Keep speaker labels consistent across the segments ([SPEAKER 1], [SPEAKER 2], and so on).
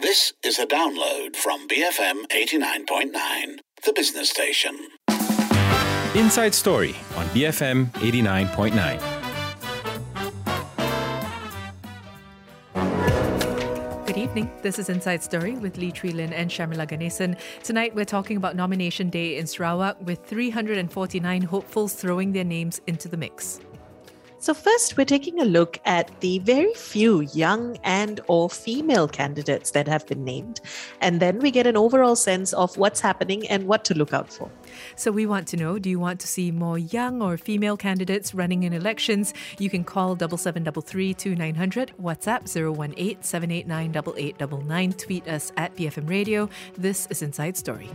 [SPEAKER 1] This is a download from BFM 89.9, the business station.
[SPEAKER 2] Inside Story on BFM 89.9.
[SPEAKER 3] Good evening. This is Inside Story with Lee Tree Lin and Shamila Ganesan. Tonight we're talking about nomination day in Sarawak with 349 hopefuls throwing their names into the mix.
[SPEAKER 4] So first, we're taking a look at the very few young and or female candidates that have been named. And then we get an overall sense of what's happening and what to look out for.
[SPEAKER 3] So we want to know, do you want to see more young or female candidates running in elections? You can call 7733 2900, WhatsApp 018 789 8899, tweet us at BFM Radio. This is Inside Story.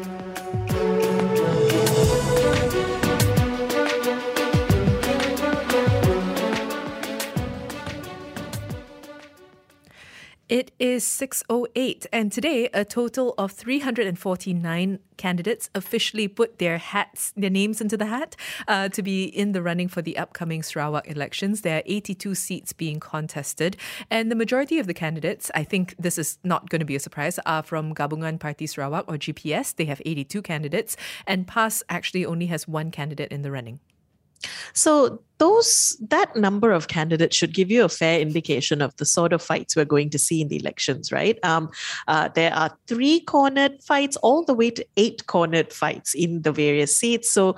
[SPEAKER 3] It is 6:08, and today a total of 349 candidates officially put their names into the hat to be in the running for the upcoming Sarawak elections. There are 82 seats being contested, and the majority of the candidates, I think this is not going to be a surprise, are from Gabungan Parti Sarawak or GPS. They have 82 candidates, and PAS actually only has one candidate in the running.
[SPEAKER 4] So that number of candidates should give you a fair indication of the sort of fights we're going to see in the elections, right? There are 3-cornered fights all the way to 8-cornered fights in the various seats. So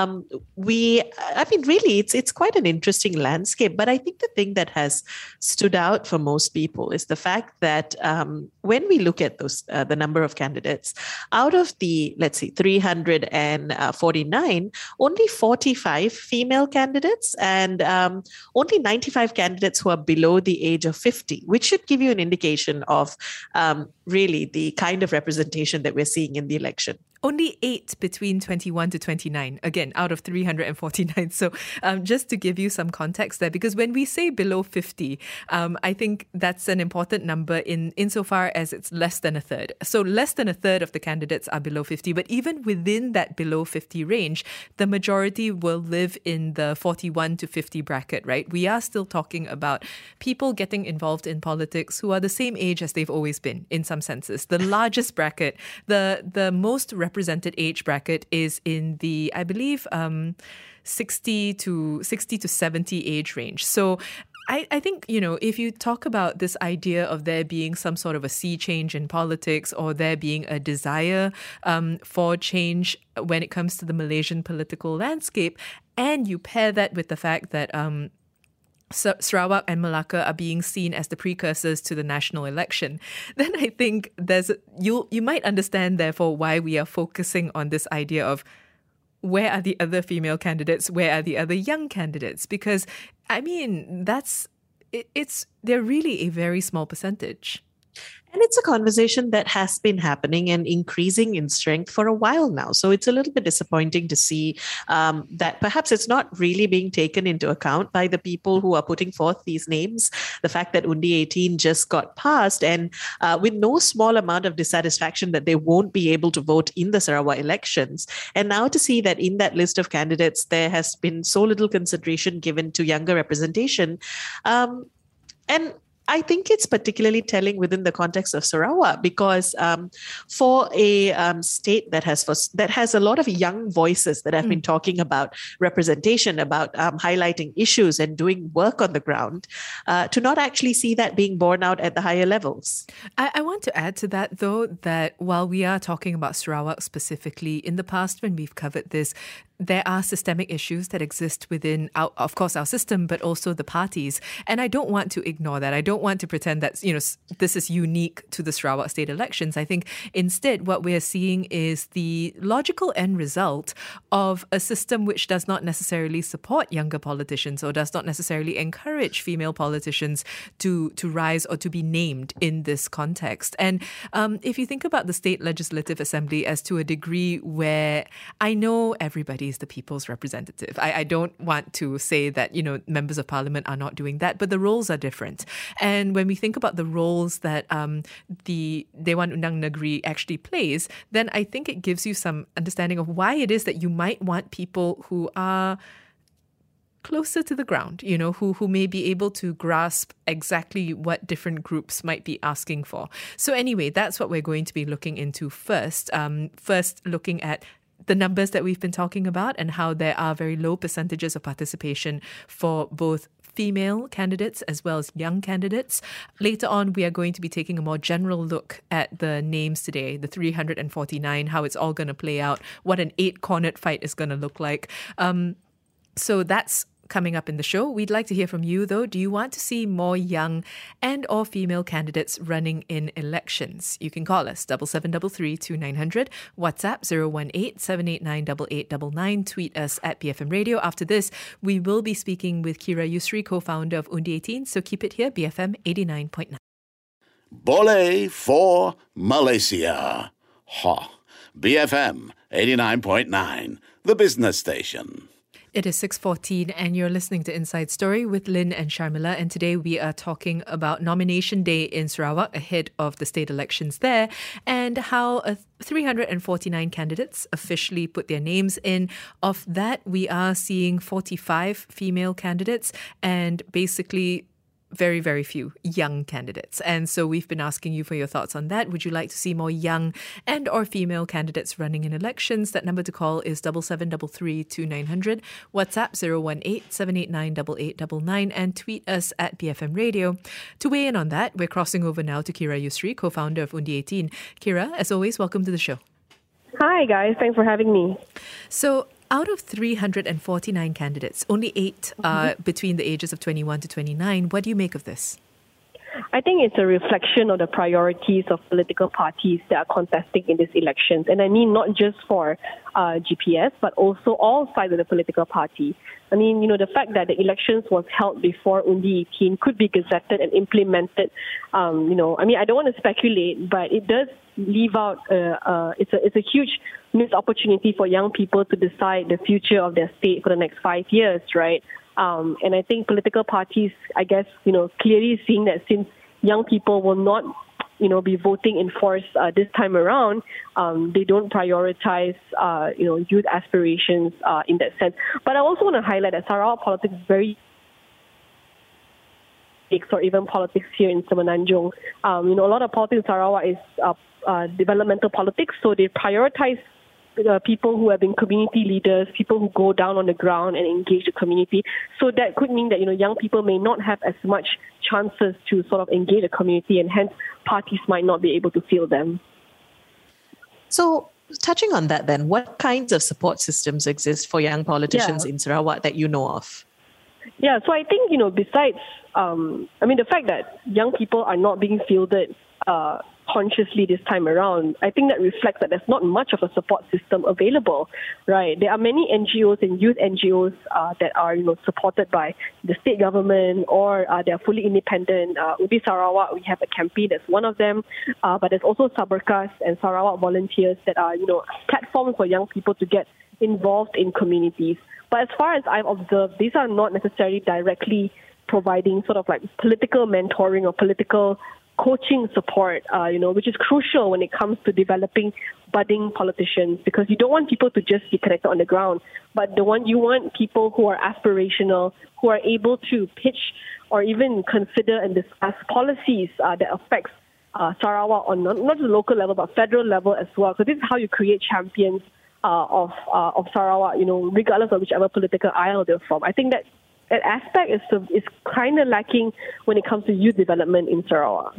[SPEAKER 4] really, it's quite an interesting landscape. But I think the thing that has stood out for most people is the fact that when we look at those the number of candidates, out of the, let's see, 349, only 45 female candidates and only 95 candidates who are below the age of 50, which should give you an indication of really the kind of representation that we're seeing in the election.
[SPEAKER 3] Only 8 between 21 to 29, again, out of 349. So just to give you some context there, because when we say below 50, I think that's an important number insofar as it's less than a third. So less than a third of the candidates are below 50, but even within that below 50 range, the majority will live in the 41 to 50 bracket, right? We are still talking about people getting involved in politics who are the same age as they've always been, in some senses. The largest bracket, the most represented age bracket is in the, I believe, 60 to 70 age range. So I think, if you talk about this idea of there being some sort of a sea change in politics or there being a desire for change when it comes to the Malaysian political landscape, and you pair that with the fact that Sarawak and Malacca are being seen as the precursors to the national election, then I think you might understand, therefore, why we are focusing on this idea of where are the other female candidates, where are the other young candidates? Because, they're really a very small percentage.
[SPEAKER 4] And it's a conversation that has been happening and increasing in strength for a while now. So it's a little bit disappointing to see that perhaps it's not really being taken into account by the people who are putting forth these names. The fact that Undi 18 just got passed and with no small amount of dissatisfaction that they won't be able to vote in the Sarawak elections. And now to see that in that list of candidates, there has been so little consideration given to younger representation. And I think it's particularly telling within the context of Sarawak because for a state that has a lot of young voices that have been talking about representation, about highlighting issues and doing work on the ground, to not actually see that being borne out at the higher levels.
[SPEAKER 3] I want to add to that, though, that while we are talking about Sarawak specifically, in the past when we've covered this, there are systemic issues that exist within, of course, our system, but also the parties. And I don't want to ignore that. I don't want to pretend that, this is unique to the Sarawak state elections. I think instead what we're seeing is the logical end result of a system which does not necessarily support younger politicians or does not necessarily encourage female politicians to rise or to be named in this context. And if you think about the State Legislative Assembly as to a degree where I know everybody is the people's representative. I don't want to say that, members of parliament are not doing that, but the roles are different. And when we think about the roles that the Dewan Undang Negeri actually plays, then I think it gives you some understanding of why it is that you might want people who are closer to the ground, who may be able to grasp exactly what different groups might be asking for. So anyway, that's what we're going to be looking into first. First, looking at the numbers that we've been talking about and how there are very low percentages of participation for both female candidates as well as young candidates. Later on, we are going to be taking a more general look at the names today, the 349, how it's all going to play out, what an 8-cornered fight is going to look like. So that's coming up in the show. We'd like to hear from you, though. Do you want to see more young and or female candidates running in elections? You can call us 7733-2900, WhatsApp 018-789-8899, tweet us at BFM Radio. After this, we will be speaking with Kira Yusri, co-founder of Undi 18. So keep it here, BFM 89.9.
[SPEAKER 1] Boleh for Malaysia. BFM 89.9, the business station.
[SPEAKER 3] It is 6:14 and you're listening to Inside Story with Lynn and Sharmila, and today we are talking about nomination day in Sarawak ahead of the state elections there and how 349 candidates officially put their names in. Of that, we are seeing 45 female candidates and basically very, very few young candidates. And so we've been asking you for your thoughts on that. Would you like to see more young and or female candidates running in elections? That number to call is 7733-2900, WhatsApp 018-789-8899, and tweet us at BFM Radio. To weigh in on that, we're crossing over now to Kira Yusri, co-founder of Undi 18. Kira, as always, welcome to the show.
[SPEAKER 5] Hi, guys. Thanks for having me.
[SPEAKER 3] So, out of 349 candidates, only 8 are between the ages of 21 to 29. What do you make of this?
[SPEAKER 5] I think it's a reflection of the priorities of political parties that are contesting in these elections. And I mean not just for GPS, but also all sides of the political party. I mean, the fact that the elections was held before Undi 18 could be gazetted and implemented. I don't want to speculate, but it does leave out, it's a huge missed opportunity for young people to decide the future of their state for the next 5 years, right? And I think political parties, I guess, clearly seeing that since young people will not, be voting in force this time around, they don't prioritize, youth aspirations in that sense. But I also want to highlight that Sarawak politics is very or even politics here in Semenanjung. A lot of politics in Sarawak is developmental politics, so they prioritize people who have been community leaders, people who go down on the ground and engage the community. So that could mean that, young people may not have as much chances to sort of engage the community, and hence parties might not be able to fill them.
[SPEAKER 4] So touching on that then, what kinds of support systems exist for young politicians in Sarawak that you know of?
[SPEAKER 5] Yeah, so I think, besides, the fact that young people are not being fielded consciously this time around, I think that reflects that there's not much of a support system available, right? There are many NGOs and youth NGOs that are, supported by the state government or they're fully independent. Undi Sarawak, we have a campaign that's one of them, but there's also Sabarkas and Sarawak volunteers that are, platforms for young people to get involved in communities. But as far as I've observed, these are not necessarily directly providing sort of like political mentoring or political coaching support, which is crucial when it comes to developing budding politicians, because you don't want people to just be connected on the ground, but you want people who are aspirational, who are able to pitch or even consider and discuss policies that affects Sarawak on not just the local level, but federal level as well. So this is how you create champions of Sarawak, regardless of whichever political aisle they're from. I think that aspect is kind of lacking when it comes to youth development in Sarawak.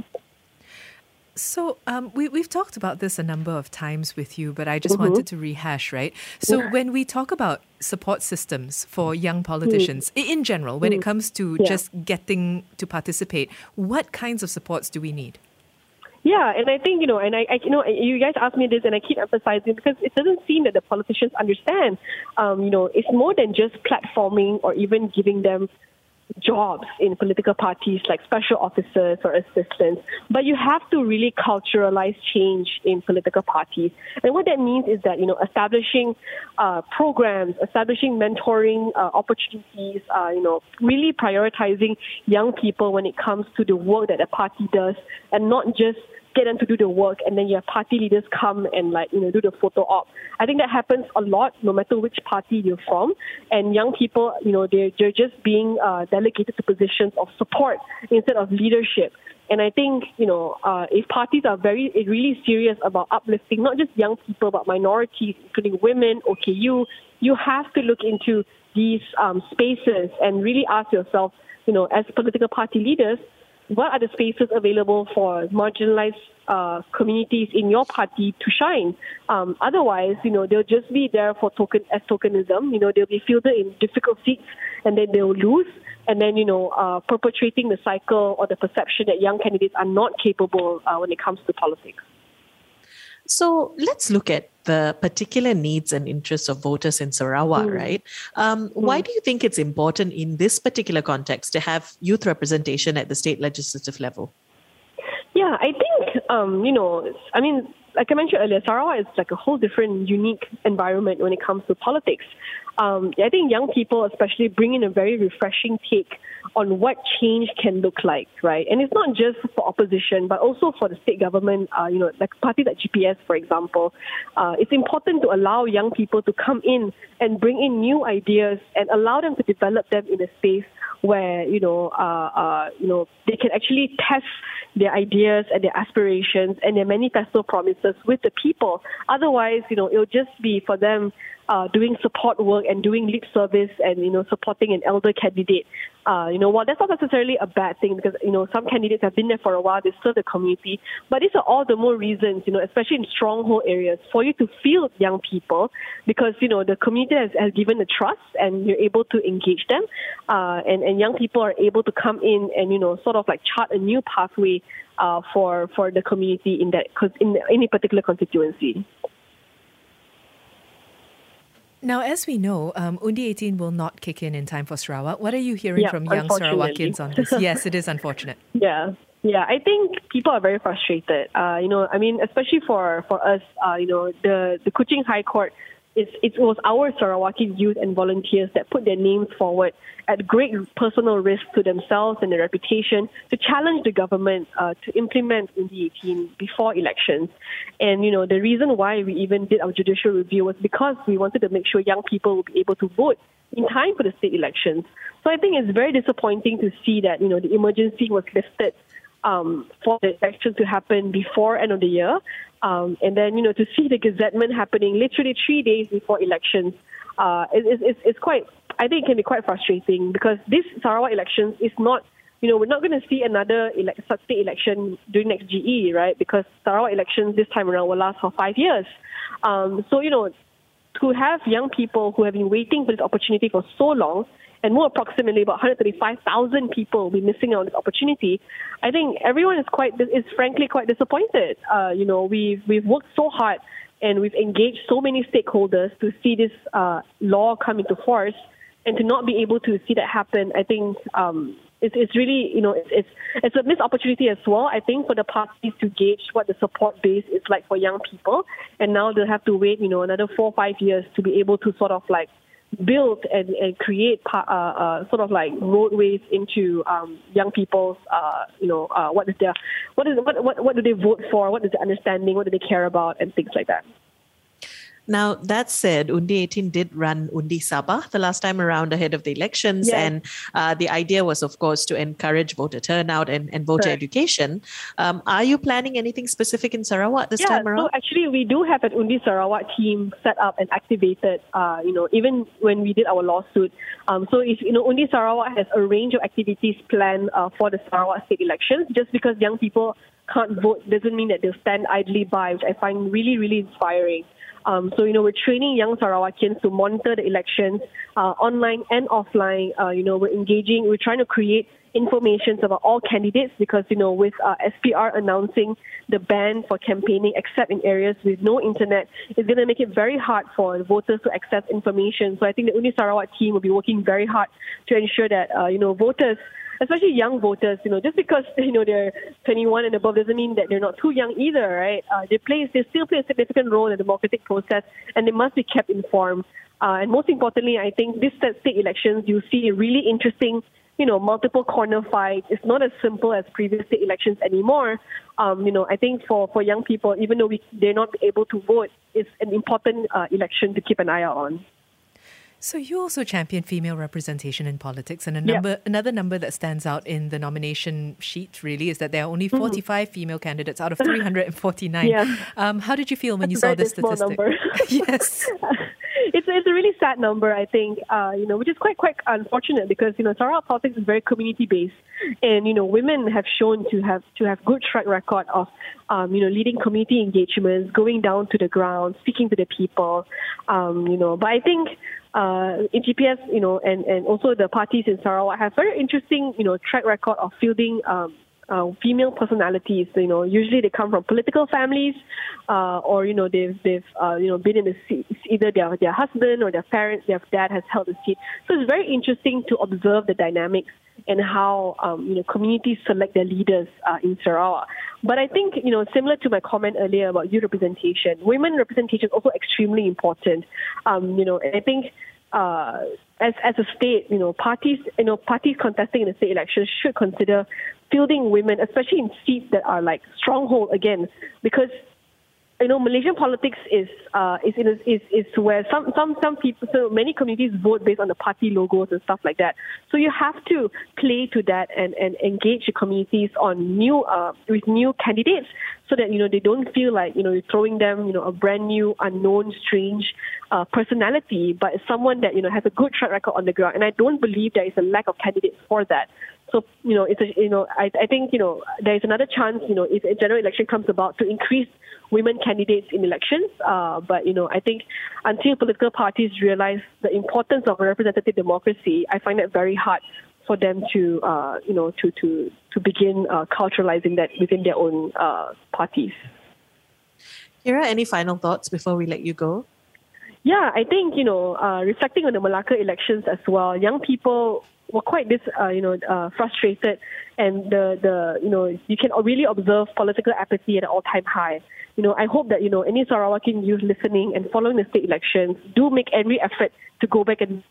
[SPEAKER 3] So we've talked about this a number of times with you, but I just wanted to rehash, right? So when we talk about support systems for young politicians, in general, when it comes to just getting to participate, what kinds of supports do we need?
[SPEAKER 5] Yeah, and I think, you guys asked me this and I keep emphasizing because it doesn't seem that the politicians understand, it's more than just platforming or even giving them jobs in political parties like special officers or assistants, but you have to really culturalize change in political parties. And what that means is that, establishing programs, establishing mentoring opportunities, really prioritizing young people when it comes to the work that a party does, and not just get them to do the work, and then your party leaders come and do the photo op. I think that happens a lot, no matter which party you're from. And young people, they're just being delegated to positions of support instead of leadership. And I think, if parties are really serious about uplifting not just young people, but minorities, including women, OKU, you have to look into these spaces and really ask yourself, as political party leaders, what are the spaces available for marginalized communities in your party to shine? Otherwise, they'll just be there for tokenism. They'll be fielded in difficult seats, and then they'll lose. And then, perpetuating the cycle or the perception that young candidates are not capable when it comes to politics.
[SPEAKER 4] So let's look at the particular needs and interests of voters in Sarawak, right? Why do you think it's important in this particular context to have youth representation at the state legislative level?
[SPEAKER 5] Yeah, I think, like I mentioned earlier, Sarawak is like a whole different, unique environment when it comes to politics. I think young people especially bring in a very refreshing take on what change can look like, right? And it's not just for opposition, but also for the state government, like parties like GPS, for example. It's important to allow young people to come in and bring in new ideas and allow them to develop them in a space where, they can actually test their ideas and their aspirations and their manifesto promises with the people. Otherwise, it'll just be for them doing support work and doing lip service and, supporting an elder candidate. While that's not necessarily a bad thing because, some candidates have been there for a while, they serve the community. But these are all the more reasons, especially in stronghold areas, for you to field young people because, the community has given the trust and you're able to engage them. And young people are able to come in and, sort of like chart a new pathway for the community in any particular constituency.
[SPEAKER 3] Now, as we know, Undi 18 will not kick in time for Sarawak. What are you hearing from young Sarawakians on this? Yes, it is unfortunate.
[SPEAKER 5] Yeah, I think people are very frustrated. Especially for us, the Kuching High Court, it was our Sarawaki youth and volunteers that put their names forward at great personal risk to themselves and their reputation to challenge the government to implement Undi 18 before elections. And, the reason why we even did our judicial review was because we wanted to make sure young people would be able to vote in time for the state elections. So I think it's very disappointing to see that, the emergency was lifted for the election to happen before end of the year. And then, to see the gazettement happening literally 3 days before elections, it's quite, I think it can be quite frustrating because this Sarawak elections is not, we're not going to see another state election during next GE, right? Because Sarawak elections this time around will last for 5 years. To have young people who have been waiting for this opportunity for so long, and more approximately about 135,000 people will be missing out on this opportunity, I think everyone is frankly quite disappointed. We've worked so hard and we've engaged so many stakeholders to see this law come into force, and to not be able to see that happen, I think it's really, it's a missed opportunity as well, I think, for the parties to gauge what the support base is like for young people. And now they'll have to wait, another 4 or 5 years to be able to sort of like build and create sort of like roadways into young people's what do they vote for, what is the understanding, what do they care about, and things like that.
[SPEAKER 4] Now, that said, Undi 18 did run Undi Sabah the last time around ahead of the elections. Yes. And the idea was, of course, to encourage voter turnout and voter education. Are you planning anything specific in Sarawak this time around?
[SPEAKER 5] So actually, we do have an Undi Sarawak team set up and activated, even when we did our lawsuit. So if, Undi Sarawak has a range of activities planned for the Sarawak state elections. Just because young people can't vote doesn't mean that they'll stand idly by, which I find really, really inspiring. So, we're training young Sarawakians to monitor the elections online and offline. We're trying to create information about all candidates because, with SPR announcing the ban for campaigning except in areas with no internet, it's going to make it very hard for voters to access information. So I think the Undi Sarawak team will be working very hard to ensure that, voters, especially young voters, just because, they're 21 and above doesn't mean that they're not too young either, right? They still play a significant role in the democratic process, and they must be kept informed. And most importantly, I think this state elections, you see really interesting multiple corner fights. It's not as simple as previous state elections anymore. I think for young people, even though they're not able to vote, it's an important election to keep an eye out on.
[SPEAKER 3] So you also champion female representation in politics, and another number that stands out in the nomination sheet really is that there are only 45 female candidates out of 349.
[SPEAKER 5] Yeah.
[SPEAKER 3] How did you feel when you saw this statistic?
[SPEAKER 5] Number.
[SPEAKER 3] Yes.
[SPEAKER 5] It's a really sad number, I think, which is quite unfortunate because, Sarawak politics is very community-based. And, women have shown to have good track record of, leading community engagements, going down to the ground, speaking to the people, But I think in GPS, and also the parties in Sarawak have very interesting, track record of fielding female personalities. Usually they come from political families, or they've been in the seat. Either their husband or their parents, their dad has held the seat. So it's very interesting to observe the dynamics and how communities select their leaders in Sarawak. But I think similar to my comment earlier about youth representation, women representation is also extremely important. And I think as a state, parties contesting in the state elections should consider fielding women, especially in seats that are like stronghold again, because Malaysian politics is where some people, so many communities vote based on the party logos and stuff like that. So you have to play to that and engage the communities on with new candidates, so that they don't feel like you're throwing them a brand new, unknown, strange personality, but someone that has a good track record on the ground. And I don't believe there is a lack of candidates for that. So I think there is another chance if a general election comes about to increase women candidates in elections. But I think until political parties realize the importance of representative democracy, I find it very hard for them to to begin culturalizing that within their own parties.
[SPEAKER 4] Kira, any final thoughts before we let you go?
[SPEAKER 5] Yeah, I think reflecting on the Malacca elections as well, young people were quite frustrated, and the you can really observe political apathy at an all-time high. I hope that any Sarawakian youth listening and following the state elections do make every effort to go back, and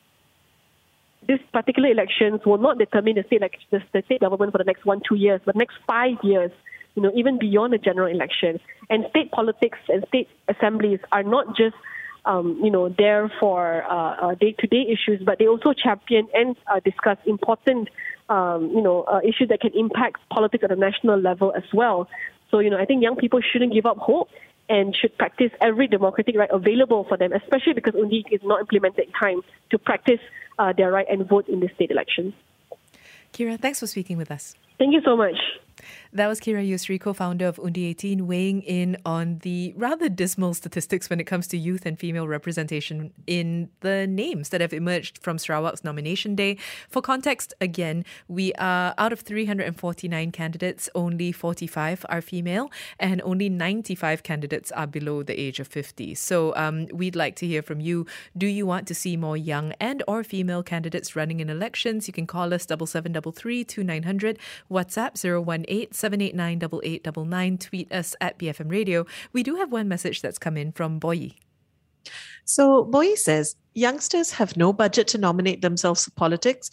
[SPEAKER 5] this particular elections will not determine the state government for the next 1-2 years, but next 5 years. Even beyond the general election. And state politics and state assemblies are not just there for day-to-day issues, but they also champion and discuss important, issues that can impact politics at a national level as well. So, I think young people shouldn't give up hope and should practice every democratic right available for them, especially because Undi is not implemented in time to practice their right and vote in the state elections.
[SPEAKER 3] Kira, thanks for speaking with us.
[SPEAKER 5] Thank you so much.
[SPEAKER 3] That was Kira Yusri, co-founder of Undi 18, weighing in on the rather dismal statistics when it comes to youth and female representation in the names that have emerged from Sarawak's nomination day. For context, again, we are out of 349 candidates, only 45 are female and only 95 candidates are below the age of 50. So we'd like to hear from you. Do you want to see more young and or female candidates running in elections? You can call us 7733 2900, WhatsApp 018-789-8899, tweet us at BFM Radio. We do have one message that's come in from Boyi.
[SPEAKER 4] So Boyi says, youngsters have no budget to nominate ourselves for politics.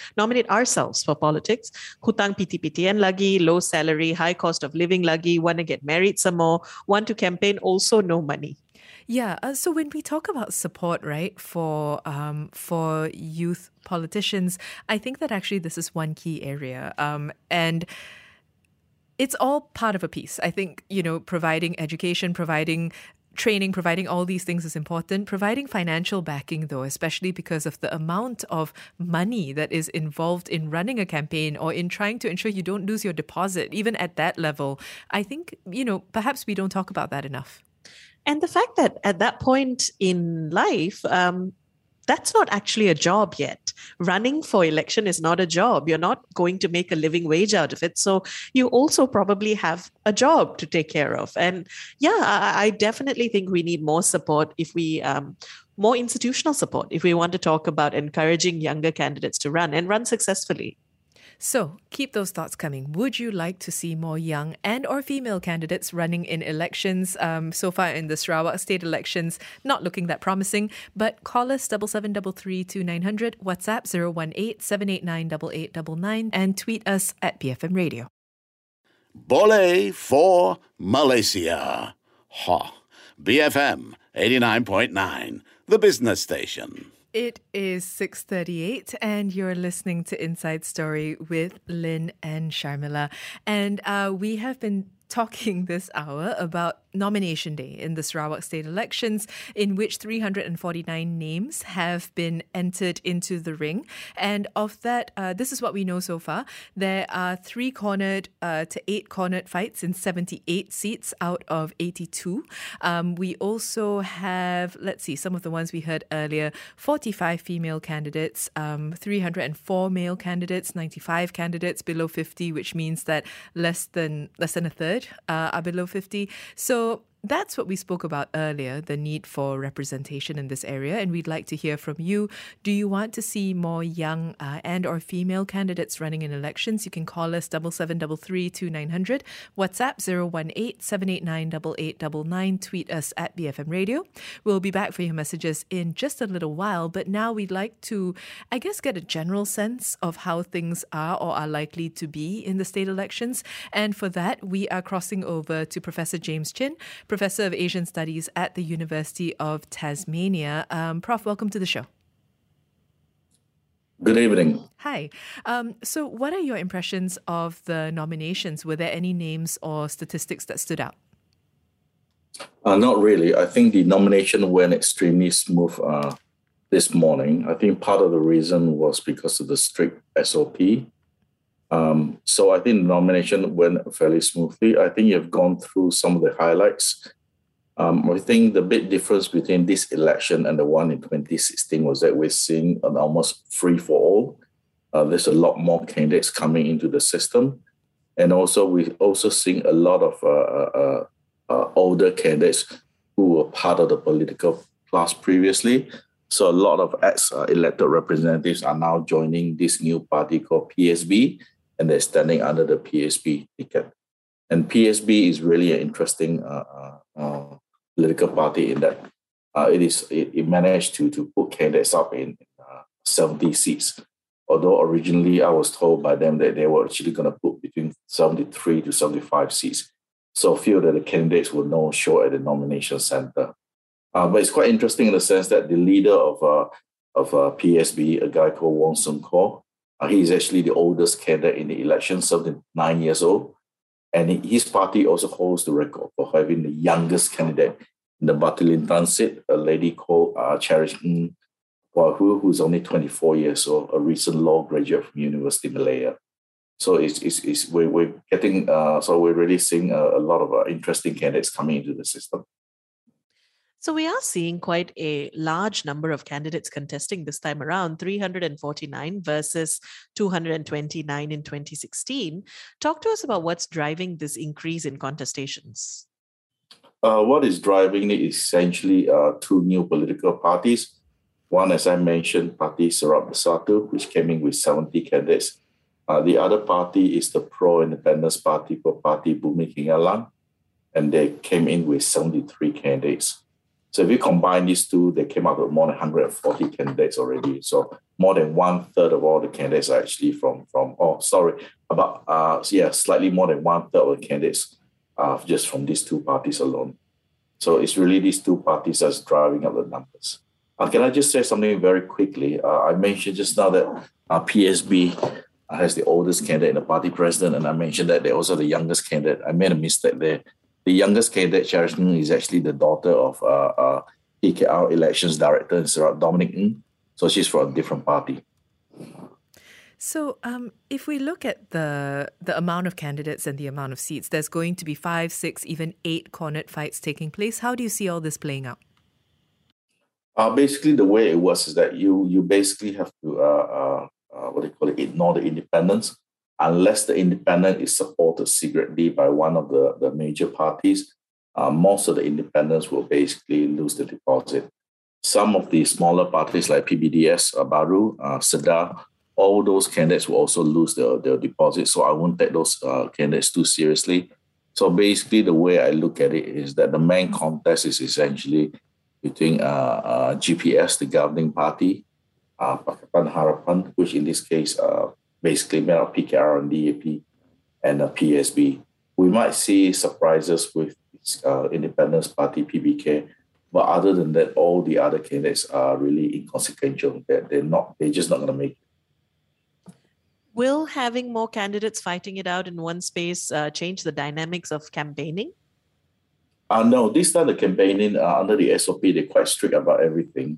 [SPEAKER 4] Hutang PT-PTN lagi, low salary, high cost of living lagi, want to get married some more, want to campaign, also no money.
[SPEAKER 3] Yeah, so when we talk about support, right, for youth politicians, I think that actually this is one key area. And it's all part of a piece. I think, providing education, providing training, providing all these things is important. Providing financial backing, though, especially because of the amount of money that is involved in running a campaign or in trying to ensure you don't lose your deposit, even at that level, I think, perhaps we don't talk about that enough.
[SPEAKER 4] And the fact that at that point in life, that's not actually a job yet. Running for election is not a job. You're not going to make a living wage out of it. So you also probably have a job to take care of. And I definitely think we need more support more institutional support if we want to talk about encouraging younger candidates to run and run successfully.
[SPEAKER 3] So keep those thoughts coming. Would you like to see more young and or female candidates running in elections? So far in the Sarawak state elections, not looking that promising, but call us 77332900, WhatsApp 018-789-8899 and tweet us at BFM Radio.
[SPEAKER 1] Boleh for Malaysia. Ha. BFM 89.9, the business station.
[SPEAKER 3] It is 6:38 and you're listening to Inside Story with Lynn and Sharmila. And we have been talking this hour about nomination day in the Sarawak state elections, in which 349 names have been entered into the ring. And of that, this is what we know so far. There are 3-cornered to 8-cornered fights in 78 seats out of 82. We also have, let's see, some of the ones we heard earlier, 45 female candidates, 304 male candidates, 95 candidates below 50, which means that less than a third are below 50. So that's what we spoke about earlier, the need for representation in this area. And we'd like to hear from you. Do you want to see more young and or female candidates running in elections? You can call us 77332900, WhatsApp 018-789-8899, tweet us at BFM Radio. We'll be back for your messages in just a little while. But now we'd like to, I guess, get a general sense of how things are or are likely to be in the state elections. And for that, we are crossing over to Professor James Chin, Professor of Asian Studies at the University of Tasmania. Prof, welcome to the show.
[SPEAKER 6] Good evening.
[SPEAKER 3] Hi. So what are your impressions of the nominations? Were there any names or statistics that stood out?
[SPEAKER 6] Not really. I think the nomination went extremely smooth this morning. I think part of the reason was because of the strict SOP. So I think the nomination went fairly smoothly. I think you've gone through some of the highlights. I think the big difference between this election and the one in 2016 was that we're seeing an almost free-for-all. There's a lot more candidates coming into the system. And also we're also seeing a lot of older candidates who were part of the political class previously. So a lot of ex-elected representatives are now joining this new party called PSB, and they're standing under the PSB ticket. And PSB is really an interesting political party in that it managed to put candidates up in 70 seats. Although originally I was told by them that they were actually going to put between 73 to 75 seats. So I feel that the candidates will no show at the nomination center. But it's quite interesting in the sense that the leader of PSB, a guy called Wong Sun Kor, he is actually the oldest candidate in the election, 79 years old. And his party also holds the record for having the youngest candidate in the Batilintan seat, a lady called Cherish Ng Wahu, who's only 24 years old, a recent law graduate from University of Malaya. So we're getting, so we're really seeing a lot of interesting candidates coming into the system.
[SPEAKER 4] So we are seeing quite a large number of candidates contesting this time around, 349 versus 229 in 2016. Talk to us about what's driving this increase in contestations.
[SPEAKER 6] What is driving it is essentially two new political parties. One, as I mentioned, Parti Sarawak Bersatu, which came in with 70 candidates. The other party is the pro-independence party called Parti Bumi Kingalang, and they came in with 73 candidates. So if you combine these two, they came up with more than 140 candidates already. So more than 1/3 of all the candidates are actually slightly more than 1/3 of the candidates just from these two parties alone. So it's really these two parties that's driving up the numbers. Can I just say something very quickly? I mentioned just now that PSB has the oldest candidate in the party president, and I mentioned that they're also the youngest candidate. I made a mistake there. The youngest candidate, Cherish Ng, is actually the daughter of PKR Elections Director in Sarawak, Dominic Ng. So she's from a different party.
[SPEAKER 3] So if we look at the amount of candidates and the amount of seats, there's going to be 5, 6, even 8 cornered fights taking place. How do you see all this playing out?
[SPEAKER 6] Basically, the way it works is that you basically have to ignore the independents. Unless the independent is supported secretly by one of the major parties, most of the independents will basically lose the deposit. Some of the smaller parties like PBDS, Baru, Sedar, all those candidates will also lose their deposit. So I won't take those candidates too seriously. So basically, the way I look at it is that the main contest is essentially between GPS, the governing party, Pakatan Harapan, which in this case basically made up PKR and DAP, and PSB. We might see surprises with Independence Party, PBK, but other than that, all the other candidates are really inconsequential. They're just not going to make it.
[SPEAKER 4] Will having more candidates fighting it out in one space change the dynamics of campaigning?
[SPEAKER 6] No, this time the campaigning under the SOP, they're quite strict about everything.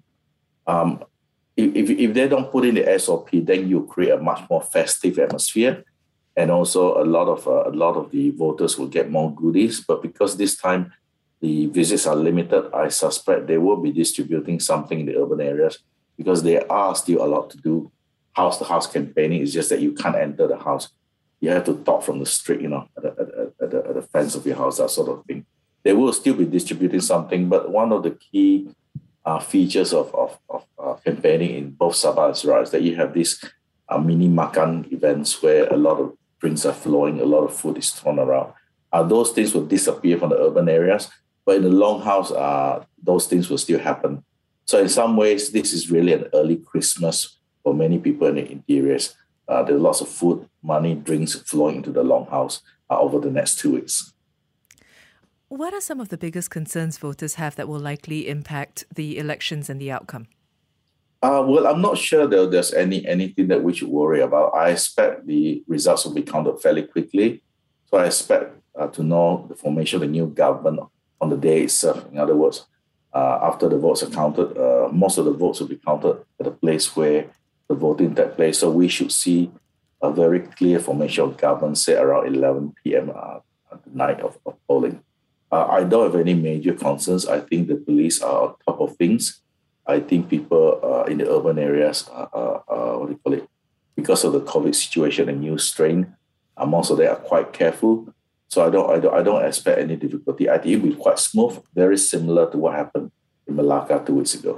[SPEAKER 6] If they don't put in the SOP, then you create a much more festive atmosphere, and also a lot of the voters will get more goodies. But because this time the visits are limited, I suspect they will be distributing something in the urban areas, because they are still allowed to do house-to-house campaigning. It's just that you can't enter the house. You have to talk from the street, at the fence of your house, that sort of thing. They will still be distributing something, but one of the key features of campaigning in both Sabah and Sarawak is that you have these mini makan events where a lot of drinks are flowing, a lot of food is thrown around. Those things will disappear from the urban areas, but in the longhouse, those things will still happen. So in some ways, this is really an early Christmas for many people in the interiors. There's lots of food, money, drinks flowing into the longhouse over the next 2 weeks.
[SPEAKER 3] What are some of the biggest concerns voters have that will likely impact the elections and the outcome?
[SPEAKER 6] Well, I'm not sure that there's anything that we should worry about. I expect the results will be counted fairly quickly. So I expect to know the formation of the new government on the day itself. In other words, after the votes are counted, most of the votes will be counted at the place where the voting takes place. So we should see a very clear formation of government, say around 11 p.m. The night of polling. I don't have any major concerns. I think the police are on top of things. I think people in the urban areas, because of the COVID situation and new strain, most of them are quite careful. So I don't expect any difficulty. I think it'll be quite smooth, very similar to what happened in Malacca 2 weeks ago.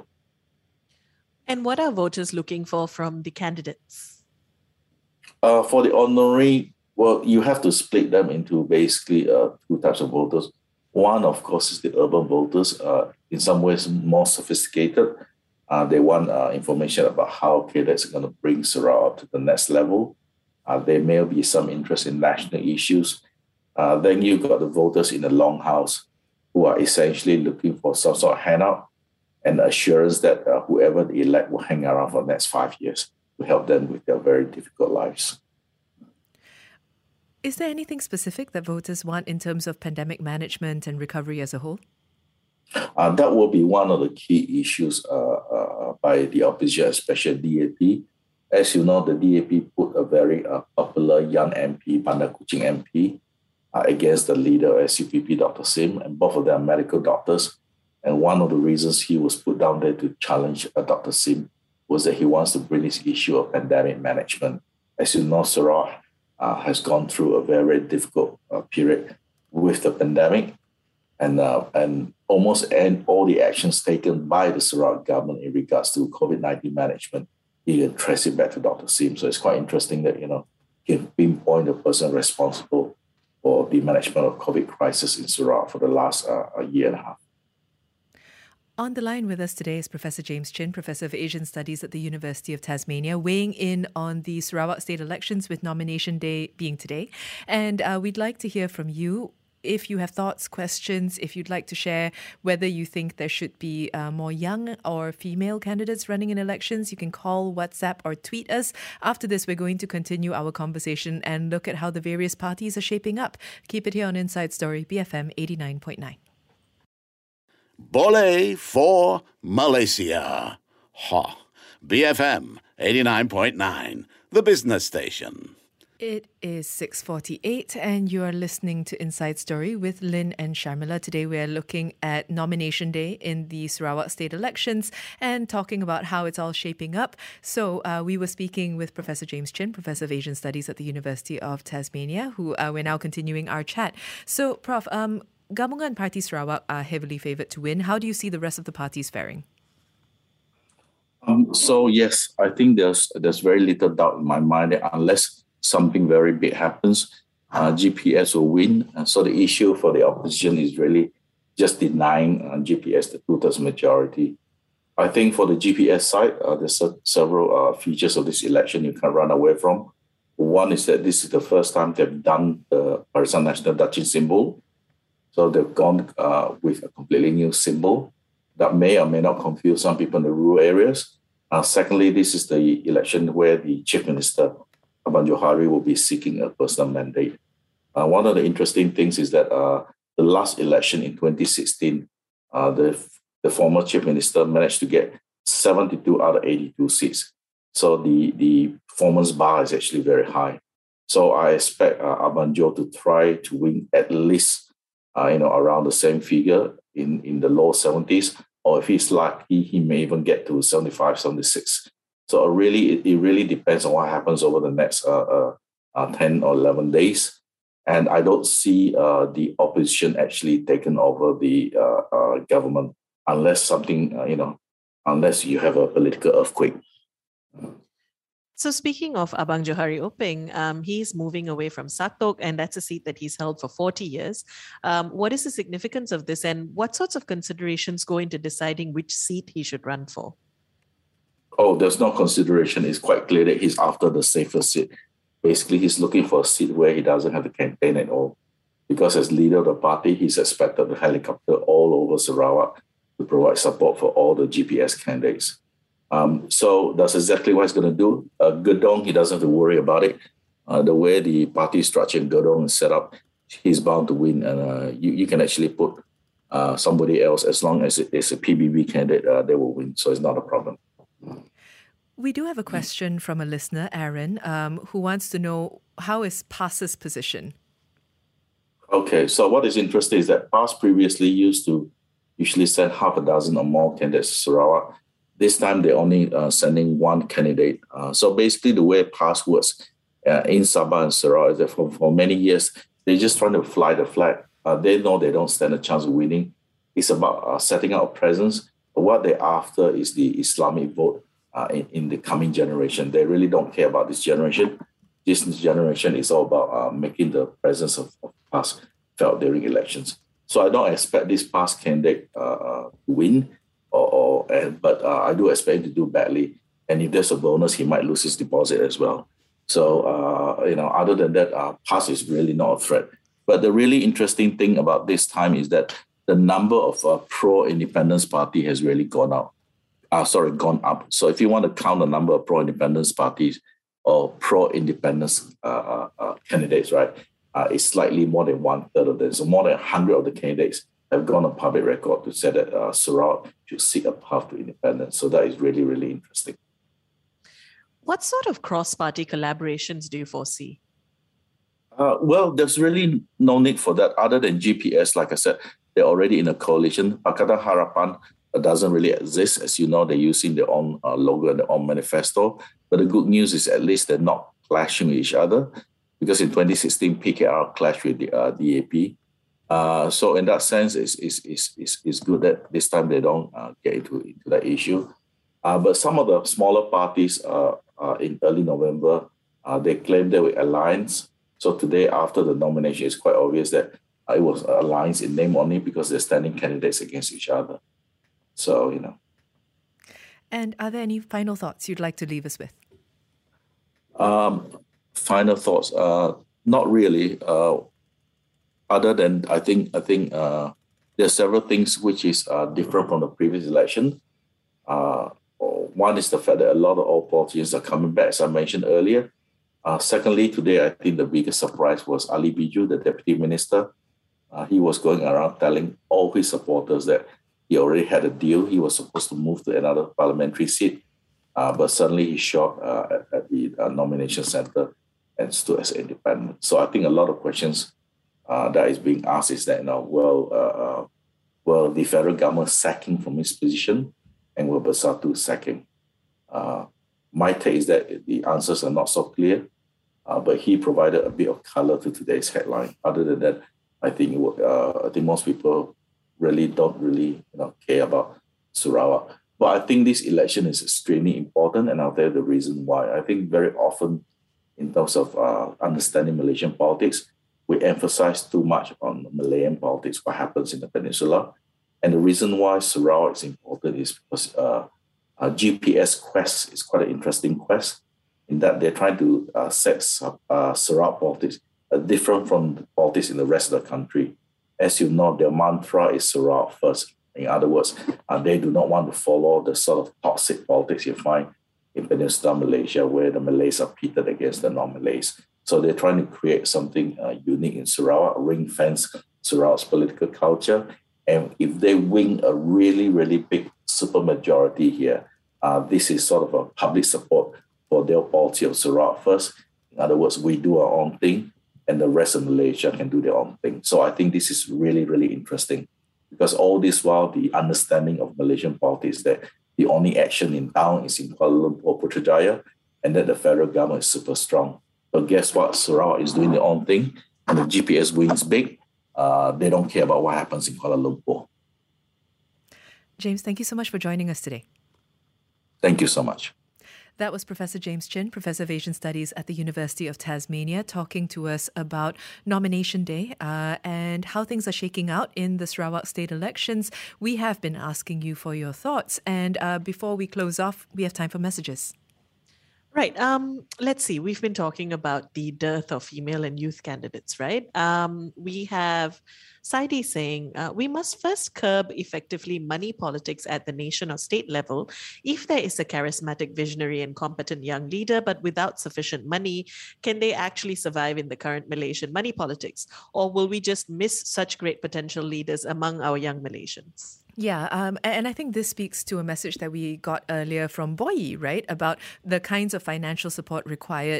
[SPEAKER 4] And what are voters looking for from the candidates?
[SPEAKER 6] For the ordinary, well, you have to split them into basically two types of voters. One, of course, is the urban voters, in some ways more sophisticated. They want information about how candidates are going to bring Sarawak to the next level. There may be some interest in national issues. Then you've got the voters in the longhouse who are essentially looking for some sort of handout and assurance that whoever they elect will hang around for the next 5 years to help them with their very difficult lives.
[SPEAKER 3] Is there anything specific that voters want in terms of pandemic management and recovery as a whole?
[SPEAKER 6] That will be one of the key issues by the opposition, especially DAP. As you know, the DAP put a very popular young MP, Bandar Kuching MP, against the leader of SUPP, Dr. Sim, and both of them are medical doctors. And one of the reasons he was put down there to challenge Dr. Sim was that he wants to bring this issue of pandemic management. As you know, Sarawak has gone through a very difficult period with the pandemic, and almost all the actions taken by the Sarawak government in regards to COVID-19 management, you can trace it back to Dr. Sim. So it's quite interesting that, you can pinpoint the person responsible for the management of COVID crisis in Sarawak for the last year and a half.
[SPEAKER 3] On the line with us today is Professor James Chin, Professor of Asian Studies at the University of Tasmania, weighing in on the Sarawak state elections with nomination day being today. And we'd like to hear from you. If you have thoughts, questions, if you'd like to share whether you think there should be more young or female candidates running in elections, you can call, WhatsApp or tweet us. After this, we're going to continue our conversation and look at how the various parties are shaping up. Keep it here on Inside Story, BFM 89.9.
[SPEAKER 1] Boleh for Malaysia. BFM 89.9, the business station.
[SPEAKER 3] It is 6:48 and you are listening to Inside Story with Lynn and Sharmila. Today we are looking at nomination day in the Sarawak state elections and talking about how it's all shaping up. So we were speaking with Professor James Chin, Professor of Asian Studies at the University of Tasmania, who we're now continuing our chat. So Prof, Gabungan Parti Sarawak are heavily favoured to win. How do you see the rest of the parties faring?
[SPEAKER 6] So yes, I think there's very little doubt in my mind that unless something very big happens, GPS will win. So the issue for the opposition is really just denying GPS the two-thirds majority. I think for the GPS side, there's several features of this election you can run away from. One is that this is the first time they've done the Barisan Nasional Dachin symbol. So they've gone with a completely new symbol that may or may not confuse some people in the rural areas. Secondly, this is the election where the Chief Minister, Abang Johari, will be seeking a personal mandate. One of the interesting things is that the last election in 2016, the former Chief Minister managed to get 72 out of 82 seats. So the performance bar is actually very high. So I expect Abang Jo to try to win at least around the same figure in the low 70s, or if he's lucky, he may even get to 75, 76. So it really depends on what happens over the next 10 or 11 days. And I don't see the opposition actually taking over the government unless unless you have a political earthquake.
[SPEAKER 4] So speaking of Abang Johari Openg, he's moving away from Satok, and that's a seat that he's held for 40 years. What is the significance of this, and what sorts of considerations go into deciding which seat he should run for?
[SPEAKER 6] Oh, there's no consideration. It's quite clear that he's after the safer seat. Basically, he's looking for a seat where he doesn't have to campaign at all. Because as leader of the party, he's expected to helicopter all over Sarawak to provide support for all the GPS candidates. So that's exactly what he's going to do. Gedong, he doesn't have to worry about it. The way the party structure in Gedong is set up, he's bound to win. And you can actually put somebody else, as long as it's a PBB candidate, they will win. So it's not a problem.
[SPEAKER 3] We do have a question from a listener, Aaron, who wants to know, how is PAS's position?
[SPEAKER 6] Okay, so what is interesting is that PAS previously used to usually send half a dozen or more candidates to Sarawak. This time, they're only sending one candidate. So basically, the way PAS works in Sabah and Sarawak is that for many years, they're just trying to fly the flag. They know they don't stand a chance of winning. It's about setting out a presence. But what they're after is the Islamic vote in the coming generation. They really don't care about this generation. This generation is all about making the presence of PAS felt during elections. So I don't expect this PAS candidate to win. But I do expect him to do badly. And if there's a bonus, he might lose his deposit as well. So, other than that, PAS is really not a threat. But the really interesting thing about this time is that the number of pro-independence party has really gone up. So if you want to count the number of pro-independence parties or pro-independence candidates, right, it's slightly more than 1/3 of them. So more than 100 of the candidates have gone on public record to say that Sarawak should seek a path to independence. So that is really, really interesting.
[SPEAKER 4] What sort of cross-party collaborations do you foresee?
[SPEAKER 6] Well, there's really no need for that other than GPS. Like I said, they're already in a coalition. Pakatan Harapan doesn't really exist. As you know, they're using their own logo and their own manifesto. But the good news is at least they're not clashing with each other, because in 2016, PKR clashed with the DAP. So in that sense, it's good that this time they don't get into that issue. But some of the smaller parties in early November, they claimed they were alliance. So today, after the nomination, it's quite obvious that it was an alliance in name only, because they're standing candidates against each other. So,
[SPEAKER 3] And are there any final thoughts you'd like to leave us with?
[SPEAKER 6] Final thoughts? Not really. Other than I think there are several things which is different from the previous election. One is the fact that a lot of old politicians are coming back, as I mentioned earlier. Secondly, today I think the biggest surprise was Ali Biju, the Deputy Minister. He was going around telling all his supporters that he already had a deal. He was supposed to move to another parliamentary seat, but suddenly he showed at the nomination center and stood as independent. So I think a lot of questions that is being asked is that, will the federal government sack him from his position, and will Bersatu sack him? My take is that the answers are not so clear, but he provided a bit of color to today's headline. Other than that, I think most people really don't care about Sarawak. But I think this election is extremely important, and I'll tell you the reason why. I think very often, in terms of understanding Malaysian politics, we emphasize too much on Malayan politics, what happens in the peninsula. And the reason why Sarawak is important is because GPS Quest is quite an interesting quest in that they're trying to set Sarawak politics different from the politics in the rest of the country. As you know, their mantra is Sarawak first. In other words, they do not want to follow the sort of toxic politics you find in Peninsular Malaysia, where the Malays are pitted against the non-Malays. So they're trying to create something unique in Sarawak, ring-fence Sarawak's political culture. And if they win a really, really big supermajority here, this is sort of a public support for their policy of Sarawak first. In other words, we do our own thing, and the rest of Malaysia can do their own thing. So I think this is really, really interesting, because all this while, the understanding of Malaysian politics that the only action in town is in Kuala Lumpur, Putrajaya, and that the federal government is super strong. But guess what? Sarawak is doing their own thing, and the GPS wins big. They don't care about what happens in Kuala Lumpur.
[SPEAKER 3] James, thank you so much for joining us today.
[SPEAKER 6] Thank you so much.
[SPEAKER 3] That was Professor James Chin, Professor of Asian Studies at the University of Tasmania, talking to us about Nomination Day and how things are shaking out in the Sarawak state elections. We have been asking you for your thoughts. And before we close off, we have time for messages.
[SPEAKER 4] Right. Let's see. We've been talking about the dearth of female and youth candidates, right? We have Saidi saying, we must first curb effectively money politics at the nation or state level. If there is a charismatic, visionary and competent young leader, but without sufficient money, can they actually survive in the current Malaysian money politics? Or will we just miss such great potential leaders among our young Malaysians?
[SPEAKER 3] Yeah, and I think this speaks to a message that we got earlier from Boyi, right, about the kinds of financial support required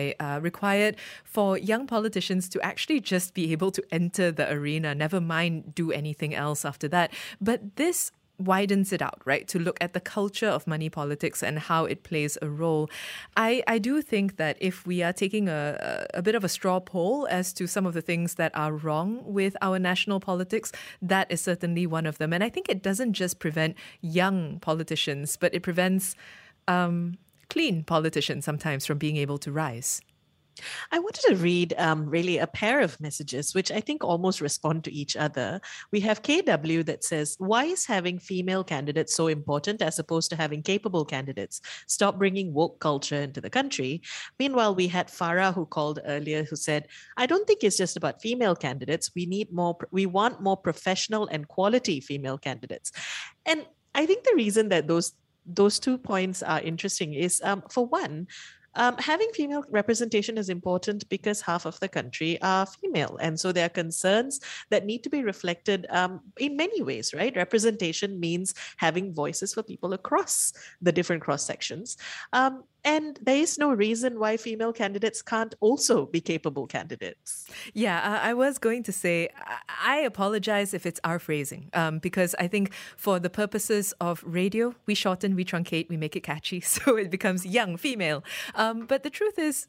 [SPEAKER 3] for young politicians to actually just be able to enter the arena, never mind do anything else after that. But this widens it out, right, to look at the culture of money politics and how it plays a role. I do think that if we are taking a bit of a straw poll as to some of the things that are wrong with our national politics, that is certainly one of them. And I think it doesn't just prevent young politicians, but it prevents clean politicians sometimes from being able to rise.
[SPEAKER 4] I wanted to read really a pair of messages, which I think almost respond to each other. We have KW that says, why is having female candidates so important as opposed to having capable candidates? Stop bringing woke culture into the country. Meanwhile, we had Farah who called earlier who said, I don't think it's just about female candidates. We want more professional and quality female candidates. And I think the reason that those 2 points are interesting is, for one, having female representation is important because half of the country are female. And so there are concerns that need to be reflected in many ways, right? Representation means having voices for people across the different cross sections. And there is no reason why female candidates can't also be capable candidates.
[SPEAKER 3] Yeah, I was going to say, I apologize if it's our phrasing, because I think for the purposes of radio, we shorten, we truncate, we make it catchy, so it becomes young, female. But the truth is,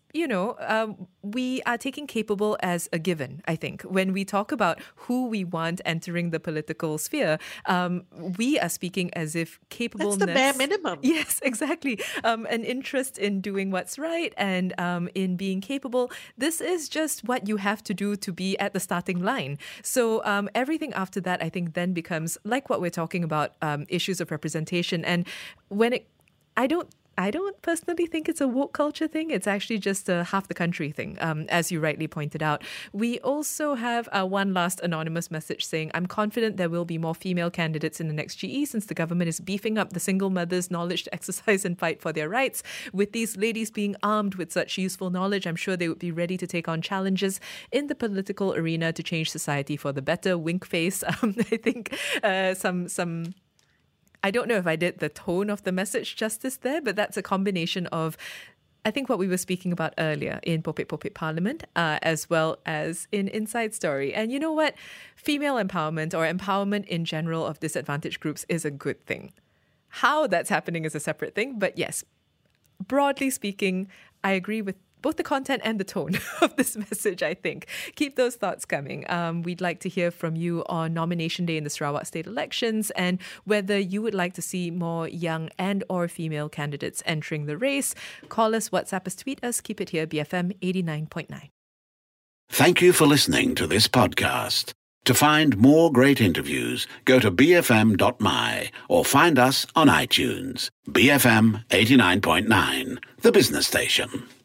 [SPEAKER 3] we are taking capable as a given, I think. When we talk about who we want entering the political sphere, we are speaking as if capableness...
[SPEAKER 4] That's the bare minimum.
[SPEAKER 3] Yes, exactly. An interest in doing what's right and in being capable. This is just what you have to do to be at the starting line. So everything after that, I think, then becomes like what we're talking about, issues of representation. And when I don't personally think it's a woke culture thing. It's actually just a half the country thing, as you rightly pointed out. We also have one last anonymous message saying, I'm confident there will be more female candidates in the next GE since the government is beefing up the single mothers' knowledge to exercise and fight for their rights. With these ladies being armed with such useful knowledge, I'm sure they would be ready to take on challenges in the political arena to change society for the better. Wink face. I think some... I don't know if I did the tone of the message justice there, but that's a combination of, I think, what we were speaking about earlier in Popek Popek Parliament, as well as in Inside Story. And you know what? Female empowerment or empowerment in general of disadvantaged groups is a good thing. How that's happening is a separate thing. But yes, broadly speaking, I agree with both the content and the tone of this message, I think. Keep those thoughts coming. We'd like to hear from you on nomination day in the Sarawak state elections and whether you would like to see more young and or female candidates entering the race. Call us, WhatsApp us, tweet us. Keep it here, BFM 89.9.
[SPEAKER 1] Thank you for listening to this podcast. To find more great interviews, go to bfm.my or find us on iTunes. BFM 89.9, the business station.